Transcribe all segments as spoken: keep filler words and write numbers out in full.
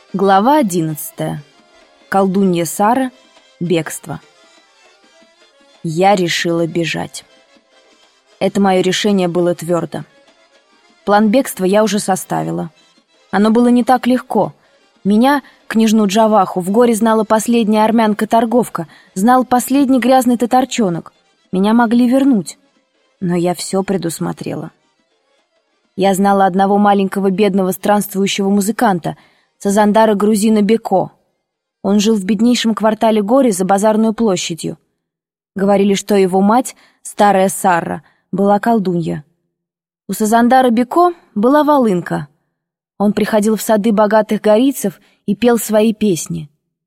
Глава одиннадцатая. Колдунья Сара. Бегство. Я решила бежать. Это мое решение было твердо. План бегства я уже составила. Оно было не так легко. Меня, княжну Джаваху, в горе знала последняя армянка-торговка, знал последний грязный татарчонок. Меня могли вернуть, но я все предусмотрела. Я знала одного маленького бедного странствующего музыканта, Сазандара Грузина Беко. Он жил в беднейшем квартале Гори за базарной площадью. Говорили, что его мать, старая Сарра, была колдунья. У Сазандара Беко была волынка. Он приходил в сады богатых горийцев и пел свои песни.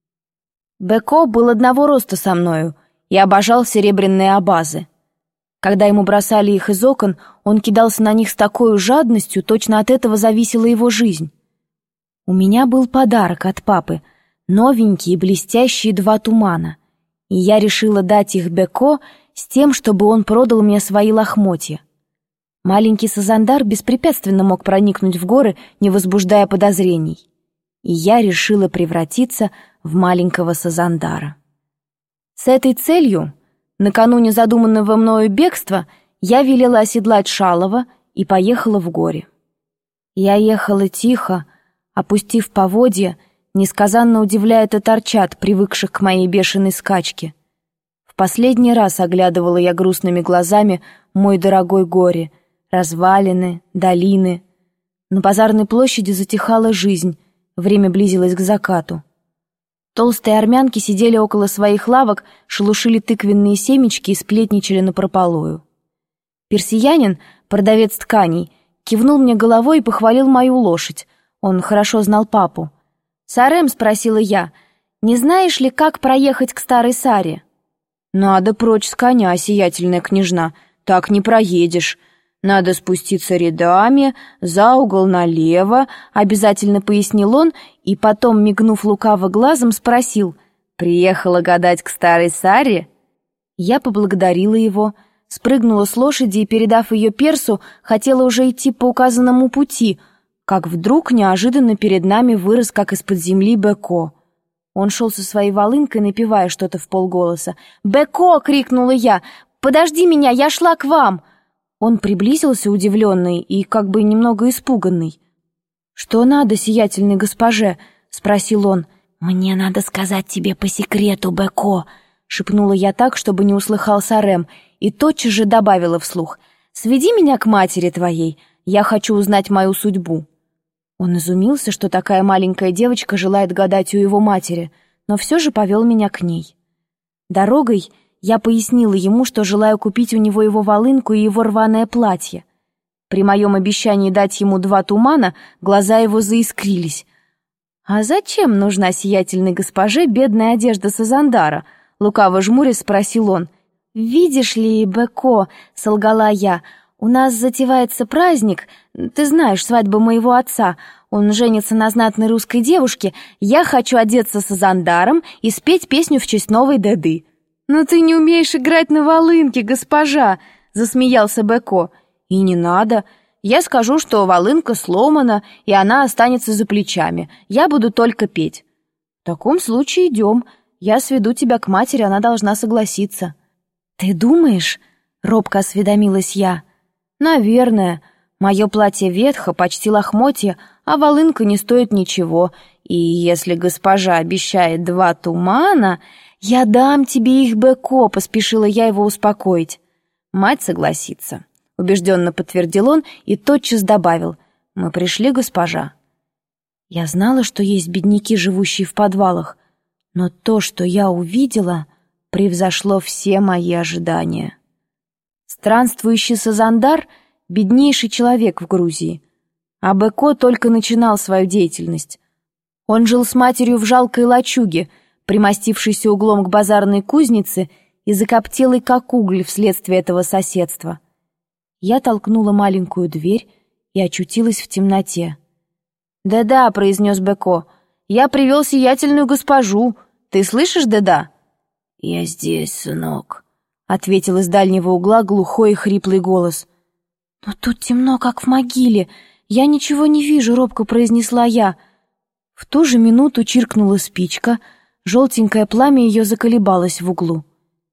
Беко был одного роста со мною и обожал серебряные абазы. Когда ему бросали их из окон, он кидался на них с такой жадностью, точно от этого зависела его жизнь. У меня был подарок от папы, новенькие блестящие два тумана, и я решила дать их Беко с тем, чтобы он продал мне свои лохмотья. Маленький Сазандар беспрепятственно мог проникнуть в горы, не возбуждая подозрений, и я решила превратиться в маленького Сазандара. С этой целью, накануне задуманного мною бегства, я велела оседлать Шалова и поехала в горе. Я ехала тихо, опустив поводья, несказанно удивляя татарчат, привыкших к моей бешеной скачке. В последний раз оглядывала я грустными глазами мой дорогой горе, развалины, долины. На базарной площади затихала жизнь, время близилось к закату. Толстые армянки сидели около своих лавок, шелушили тыквенные семечки и сплетничали напропалую. Персиянин, продавец тканей, кивнул мне головой и похвалил мою лошадь. Он хорошо знал папу. «Сарем», — спросила я, — «не знаешь ли, как проехать к старой Саре?» «Надо прочь с коня, сиятельная княжна, так не проедешь. Надо спуститься рядами, за угол налево», — обязательно пояснил он, и потом, мигнув лукаво глазом, спросил: «Приехала гадать к старой Саре?» Я поблагодарила его, спрыгнула с лошади и, передав ее персу, хотела уже идти по указанному пути, как вдруг неожиданно перед нами вырос, как из-под земли, Беко. Он шел со своей волынкой, напевая что-то вполголоса. «Беко!» — крикнула я. «Подожди меня, я шла к вам!» Он приблизился, удивленный и как бы немного испуганный. «Что надо, сиятельной госпоже?» — спросил он. «Мне надо сказать тебе по секрету, Беко!» — шепнула я так, чтобы не услыхал Сарем, и тотчас же добавила вслух: «Сведи меня к матери твоей, я хочу узнать мою судьбу». Он изумился, что такая маленькая девочка желает гадать у его матери, но все же повел меня к ней. Дорогой я пояснила ему, что желаю купить у него его волынку и его рваное платье. При моем обещании дать ему два тумана глаза его заискрились. «А зачем нужна сиятельной госпоже бедная одежда Сазандара?» — лукаво жмурясь спросил он. «Видишь ли, Беко, — солгала я, — у нас затевается праздник, ты знаешь, свадьба моего отца, он женится на знатной русской девушке, я хочу одеться Сазандаром и спеть песню в честь новой Деды». «Но ты не умеешь играть на волынке, госпожа!» — засмеялся Беко. «И не надо. Я скажу, что волынка сломана, и она останется за плечами. Я буду только петь». «В таком случае идем. Я сведу тебя к матери, она должна согласиться». «Ты думаешь?» — робко осведомилась я. «Наверное. Мое платье ветхо, почти лохмотье, а волынка не стоит ничего. И если госпожа обещает два тумана...» «Я дам тебе их, Беко», — поспешила я его успокоить. «Мать согласится», — убежденно подтвердил он и тотчас добавил: «Мы пришли, госпожа». Я знала, что есть бедняки, живущие в подвалах, но то, что я увидела, превзошло все мои ожидания. Странствующий Сазандар — беднейший человек в Грузии, а Беко только начинал свою деятельность. Он жил с матерью в жалкой лачуге, примостившийся углом к базарной кузнице и закоптелый как уголь вследствие этого соседства. Я толкнула маленькую дверь и очутилась в темноте. «Да-да», — произнес Беко, — «я привел сиятельную госпожу. Ты слышишь, да-да?» «Я здесь, сынок», — ответил из дальнего угла глухой и хриплый голос. «Но тут темно, как в могиле. Я ничего не вижу», — робко произнесла я. В ту же минуту чиркнула спичка, желтенькое пламя ее заколебалось в углу.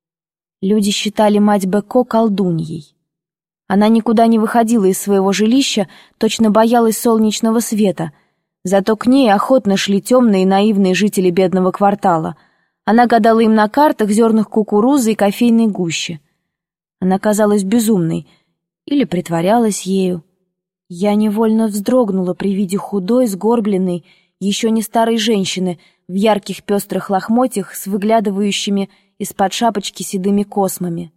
Люди считали мать Бекко колдуньей. Она никуда не выходила из своего жилища, точно боялась солнечного света, зато к ней охотно шли темные и наивные жители бедного квартала. Она гадала им на картах, зернах кукурузы и кофейной гуще. Она казалась безумной или притворялась ею. Я невольно вздрогнула при виде худой, сгорбленной, еще не старой женщины в ярких пестрых лохмотьях с выглядывающими из-под шапочки седыми космами.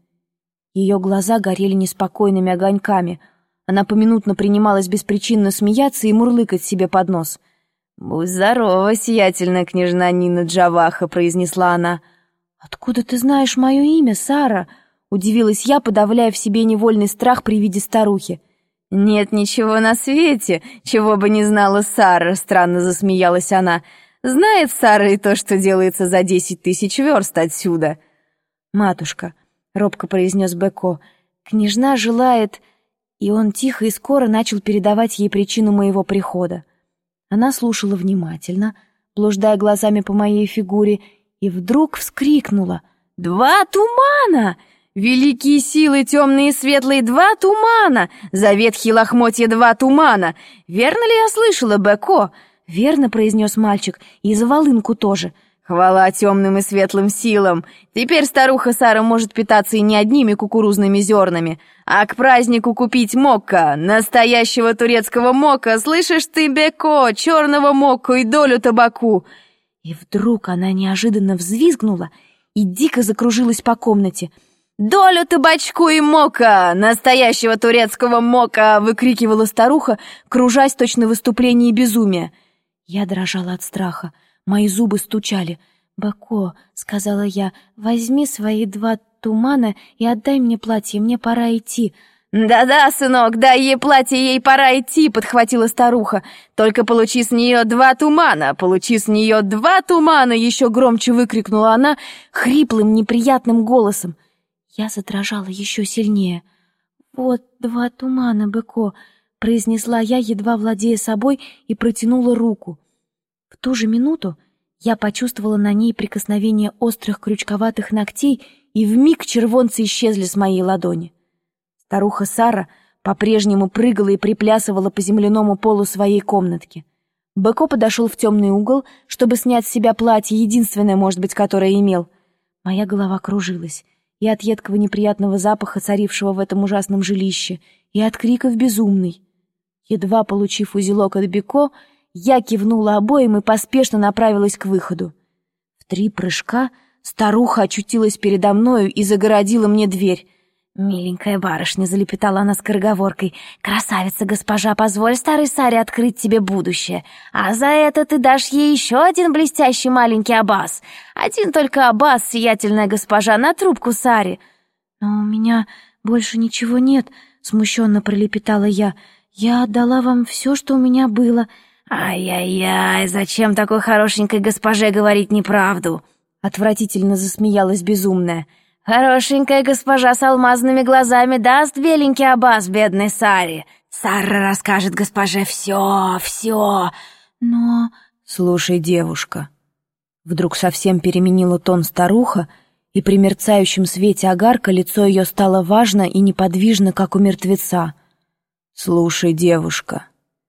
Ее глаза горели неспокойными огоньками. Она поминутно принималась беспричинно смеяться и мурлыкать себе под нос. «Будь здорова, сиятельная княжна Нина Джаваха», — произнесла она. «Откуда ты знаешь мое имя, Сара?» — удивилась я, подавляя в себе невольный страх при виде старухи. «Нет ничего на свете, чего бы не знала Сара», — странно засмеялась она. «Знает Сара и то, что делается за десять тысяч верст отсюда». «Матушка», — робко произнес Бекко, — «княжна желает...» И он тихо и скоро начал передавать ей причину моего прихода. Она слушала внимательно, блуждая глазами по моей фигуре, и вдруг вскрикнула: «Два тумана! Великие силы, темные и светлые, два тумана! За ветхие лохмотья два тумана! Верно ли я слышала, Бекко?» «Верно», — произнес мальчик, — «и за волынку тоже». «Хвала темным и светлым силам! Теперь старуха Сара может питаться и не одними кукурузными зернами, а к празднику купить мокко, настоящего турецкого мокко, слышишь ты, Бекко, черного мокко и долю табаку!» И вдруг она неожиданно взвизгнула и дико закружилась по комнате. «Долю табачку и мокко, настоящего турецкого мокко!» — выкрикивала старуха, кружась точно в выступлении безумия. Я дрожала от страха. Мои зубы стучали. «Бекко», — сказала я, — «возьми свои два тумана и отдай мне платье, мне пора идти». «Да-да, сынок, дай ей платье, ей пора идти», — подхватила старуха. «Только получи с нее два тумана, получи с нее два тумана», — еще громче выкрикнула она хриплым, неприятным голосом. Я задрожала еще сильнее. «Вот два тумана, Бекко», — произнесла я, едва владея собой, и протянула руку. В ту же минуту я почувствовала на ней прикосновение острых крючковатых ногтей, и вмиг червонцы исчезли с моей ладони. Старуха Сара по-прежнему прыгала и приплясывала по земляному полу своей комнатки. Бекко подошел в темный угол, чтобы снять с себя платье, единственное, может быть, которое имел. Моя голова кружилась и от едкого неприятного запаха, царившего в этом ужасном жилище, и от криков безумной. Едва получив узелок от Бекко, я кивнула обоим и поспешно направилась к выходу. В три прыжка старуха очутилась передо мною и загородила мне дверь. «Миленькая барышня», — залепетала она скороговоркой, — «красавица госпожа, позволь старой Саре открыть тебе будущее, а за это ты дашь ей еще один блестящий маленький абас. Один только абас, сиятельная госпожа, на трубку Саре». «Но у меня больше ничего нет», — смущенно пролепетала я. «Я отдала вам все, что у меня было». «Ай-яй-яй, зачем такой хорошенькой госпоже говорить неправду?» — отвратительно засмеялась безумная. «Хорошенькая госпожа с алмазными глазами даст беленький абас бедной Саре. Сара расскажет госпоже все, все. Но...» «Слушай, девушка...» Вдруг совсем переменила тон старуха, и при мерцающем свете огарка лицо ее стало важно и неподвижно, как у мертвеца. «Слушай, девушка...»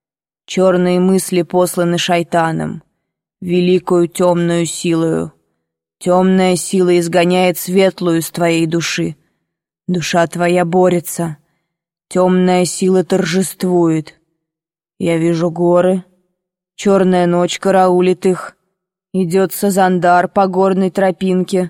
Черные мысли посланы шайтаном, великую темную силою. Темная сила изгоняет светлую из твоей души. Душа твоя борется, темная сила торжествует. Я вижу горы, черная ночь караулит их. Идет Сазандар по горной тропинке,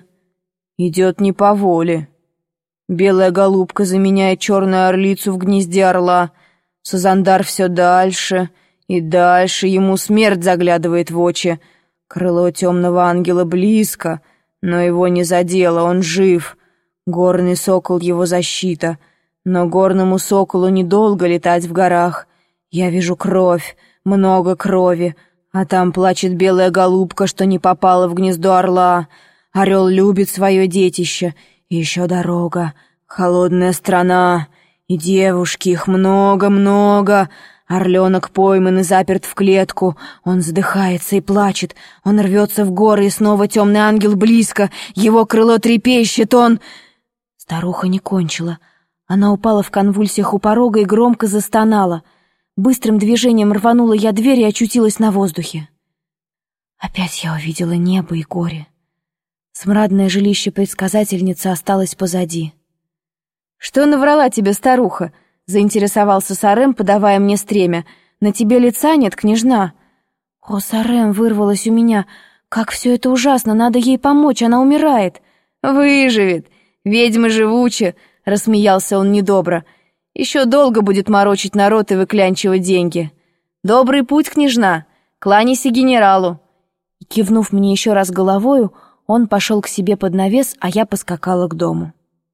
идет не по воле. Белая голубка заменяет черную орлицу в гнезде орла. Сазандар все дальше и дальше, ему смерть заглядывает в очи. Крыло темного ангела близко, но его не задело, он жив. Горный сокол — его защита, но горному соколу недолго летать в горах. Я вижу кровь, много крови, а там плачет белая голубка, что не попала в гнездо орла. Орел любит свое детище, и еще дорога, холодная страна, и девушки, их много-много. Орленок пойман и заперт в клетку. Он задыхается и плачет. Он рвется в горы, и снова темный ангел близко. Его крыло трепещет, он... Старуха не кончила. Она упала в конвульсиях у порога и громко застонала. Быстрым движением рванула я дверь и очутилась на воздухе. Опять я увидела небо и горе. Смрадное жилище предсказательницы осталось позади. «Что наврала тебе старуха?» — заинтересовался Сарем, подавая мне стремя. «На тебе лица нет, княжна». «О, Сарем!» — вырвалось у меня. «Как все это ужасно! Надо ей помочь, она умирает!» «Выживет! Ведьма живуча!» — рассмеялся он недобро. «Еще долго будет морочить народ и выклянчивать деньги. Добрый путь, княжна! Кланяйся генералу!» И, кивнув мне еще раз головою, он пошел к себе под навес, а я поскакала к дому.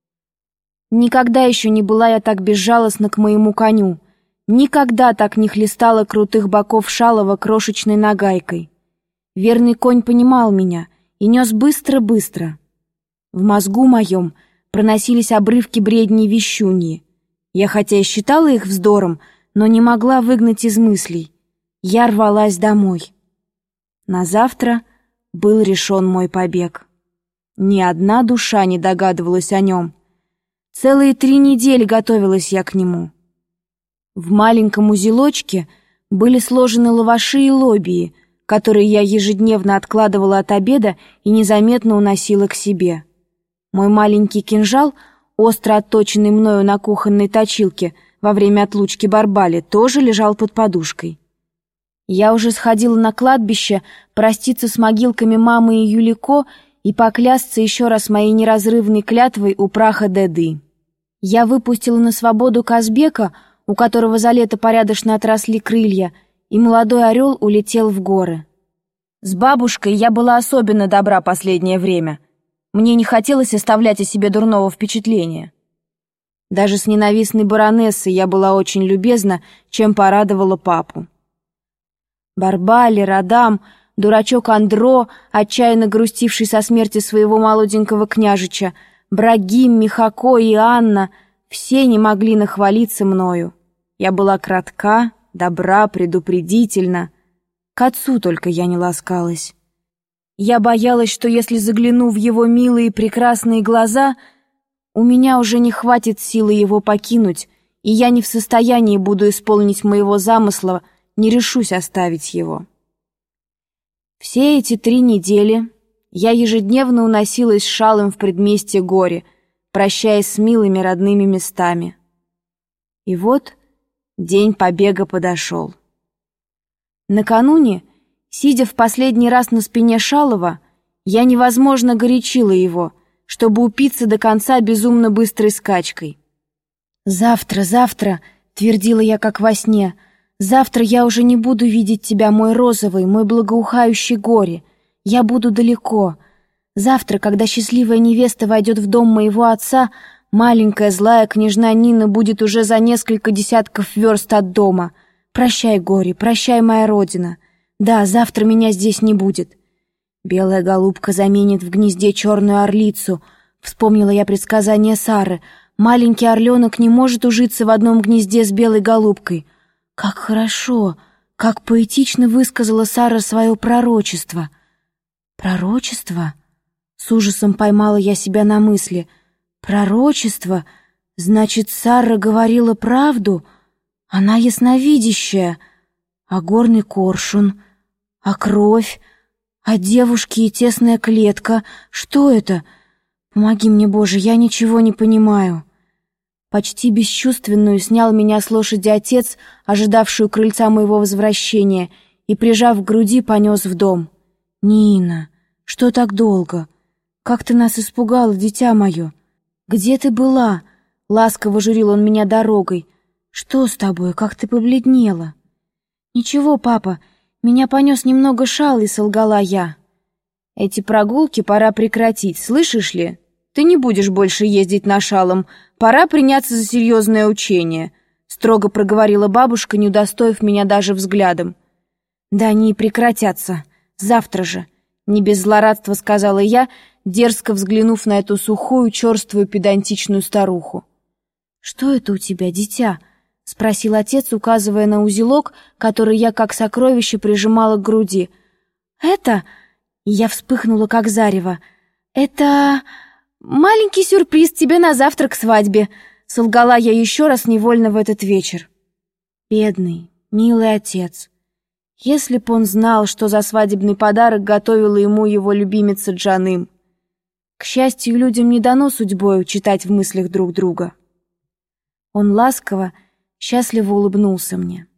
Никогда еще не была я так безжалостна к моему коню. Никогда так не хлестала крутых боков Шалова крошечной нагайкой. Верный конь понимал меня и нес быстро-быстро. В мозгу моем проносились обрывки бредней вещуньи. Я хотя и считала их вздором, но не могла выгнать из мыслей. Я рвалась домой. На завтра был решен мой побег. Ни одна душа не догадывалась о нем. Целые три недели готовилась я к нему. В маленьком узелочке были сложены лаваши и лобии, которые я ежедневно откладывала от обеда и незаметно уносила к себе. Мой маленький кинжал, остро отточенный мною на кухонной точилке во время отлучки Барбали, тоже лежал под подушкой. Я уже сходила на кладбище проститься с могилками мамы и Юлико и поклясться еще раз моей неразрывной клятвой у праха Деды. Я выпустила на свободу Казбека, у которого за лето порядочно отросли крылья, и молодой орел улетел в горы. С бабушкой я была особенно добра последнее время. Мне не хотелось оставлять о себе дурного впечатления. Даже с ненавистной баронессой я была очень любезна, чем порадовала папу. Барбали, Радам, дурачок Андро, отчаянно грустивший со смерти своего молоденького княжича, Брагим, Михако и Анна — все не могли нахвалиться мною. Я была кратка, добра, предупредительна. К отцу только я не ласкалась. Я боялась, что если загляну в его милые прекрасные глаза, у меня уже не хватит силы его покинуть, и я не в состоянии буду исполнить моего замысла, не решусь оставить его. Все эти три недели я ежедневно уносилась с Шалом в предместье горе, прощаясь с милыми родными местами. И вот день побега подошел. Накануне, сидя в последний раз на спине Шалова, я невозможно горячила его, чтобы упиться до конца безумно быстрой скачкой. «Завтра, завтра», — твердила я как во сне, — «завтра я уже не буду видеть тебя, мой розовый, мой благоухающий горе. Я буду далеко. Завтра, когда счастливая невеста войдет в дом моего отца, маленькая злая княжна Нина будет уже за несколько десятков верст от дома. Прощай, горе, прощай, моя родина. Да, завтра меня здесь не будет. Белая голубка заменит в гнезде черную орлицу. Вспомнила я предсказание Сары. Маленький орленок не может ужиться в одном гнезде с белой голубкой. Как хорошо, как поэтично высказала Сара свое пророчество. Пророчество? С ужасом поймала я себя на мысли. Пророчество? Значит, Сара говорила правду? Она ясновидящая. А горный коршун? А кровь? А девушки и тесная клетка? Что это? Помоги мне, Боже, я ничего не понимаю. Почти бесчувственную снял меня с лошади отец, ожидавший у крыльца моего возвращения, и, прижав к груди, понес в дом. «Нина, что так долго? Как ты нас испугала, дитя мое? Где ты была?» Ласково журил он меня дорогой. «Что с тобой? Как ты побледнела?» «Ничего, папа, меня понес немного шал, и солгала я». «Эти прогулки пора прекратить, слышишь ли? Ты не будешь больше ездить на шалом. Пора приняться за серьезное учение», — строго проговорила бабушка, не удостоив меня даже взглядом. «Да они и прекратятся. Завтра же», — не без злорадства сказала я, дерзко взглянув на эту сухую, черствую, педантичную старуху. «Что это у тебя, дитя?» — спросил отец, указывая на узелок, который я как сокровище прижимала к груди. «Это...» — я вспыхнула, как зарево. «Это... маленький сюрприз тебе на завтра к свадьбе», — солгала я еще раз невольно в этот вечер. Бедный, милый отец. Если б он знал, что за свадебный подарок готовила ему его любимица Джаным. К счастью, людям не дано судьбою читать в мыслях друг друга. Он ласково, счастливо улыбнулся мне.